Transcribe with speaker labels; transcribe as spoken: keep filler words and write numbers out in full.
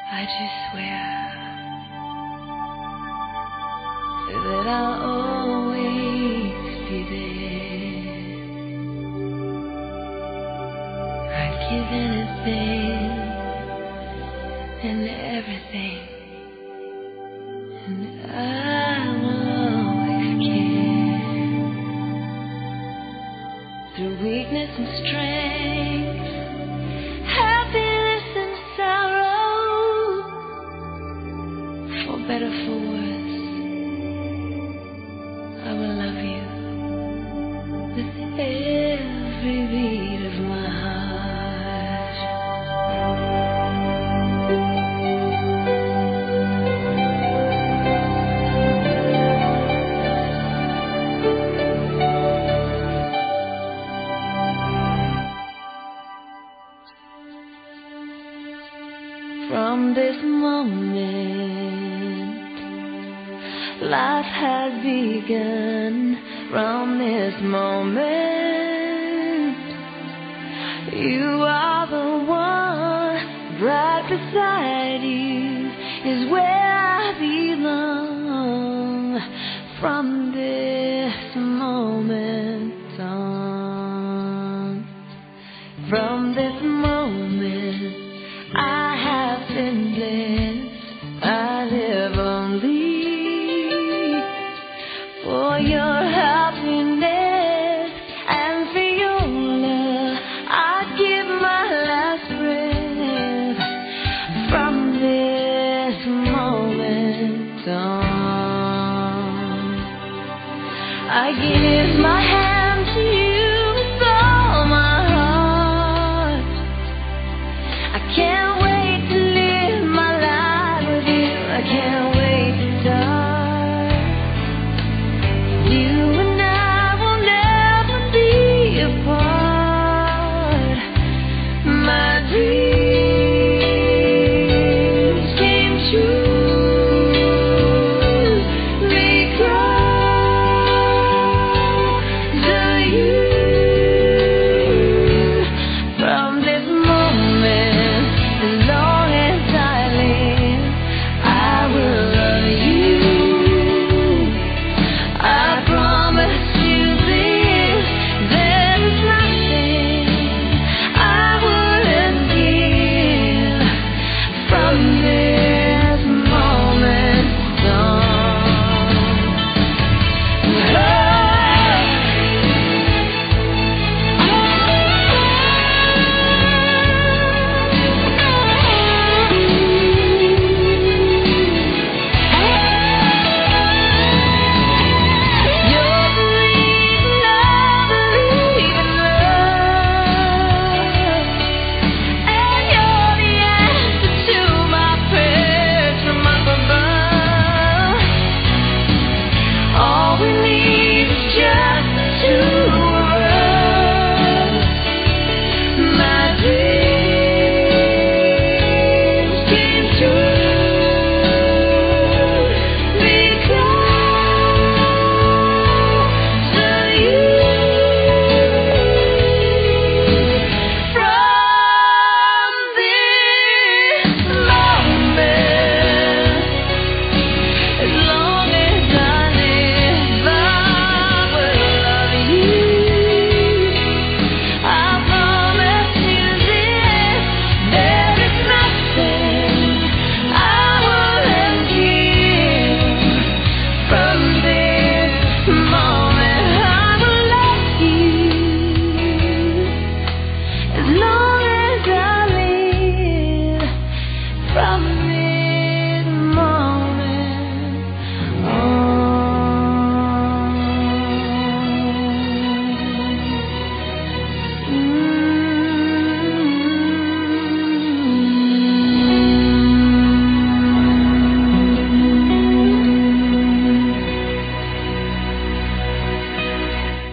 Speaker 1: I just swear that I'll always be there. I'd give anything and everything, and I will always care. Through weakness and strength, happiness and sorrow, for better, for worse, I will love you with every beat of my heart. From this moment, life has begun. From this moment, you are the one. Right beside you is where I belong. From this moment on, from this moment, I have been blessed. I live only for your happiness and for your love. I give my last breath. From this moment on, I give my hand to you with all my heart. I can't wait to live my life with you. I can't wait to start. You and I will never be apart. My dream